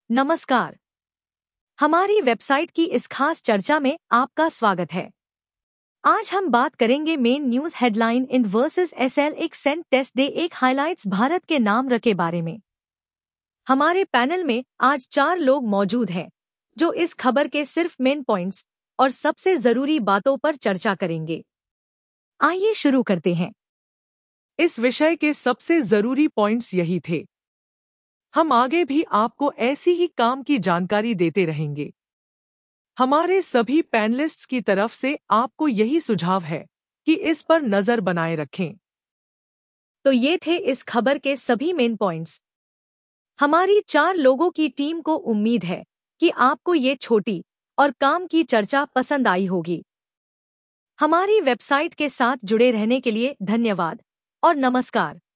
नमस्कार। हमारी वेबसाइट की इस खास चर्चा में आपका स्वागत है। आज हम बात करेंगे main news headline IND versus SL एक सेंट टेस्ट डे एक हाइलाइट्स भारत के नाम रखे बारे में। हमारे पैनल में आज 4 लोग मौजूद हैं जो इस खबर के सिर्फ मेन पॉइंट्स और सबसे जरूरी बातों पर चर्चा करेंगे। आइए शुरू करते हैं। इस विषय के सबसे जरूरी पॉइंट्स यही थे। हम आगे भी आपको ऐसी ही काम की जानकारी देते रहेंगे। हमारे सभी पैनलिस्ट्स की तरफ से आपको यही सुझाव है कि इस पर नजर बनाए रखें। तो ये थे इस खबर के सभी मेन पॉइंट्स। हमारी 4 लोगों की टीम को उम्मीद है कि आपको ये छोटी और काम की चर्चा पसंद आई होगी। हमारी वेबसाइट के साथ जुड़े रहने के लिए धन्यवाद और नमस्कार।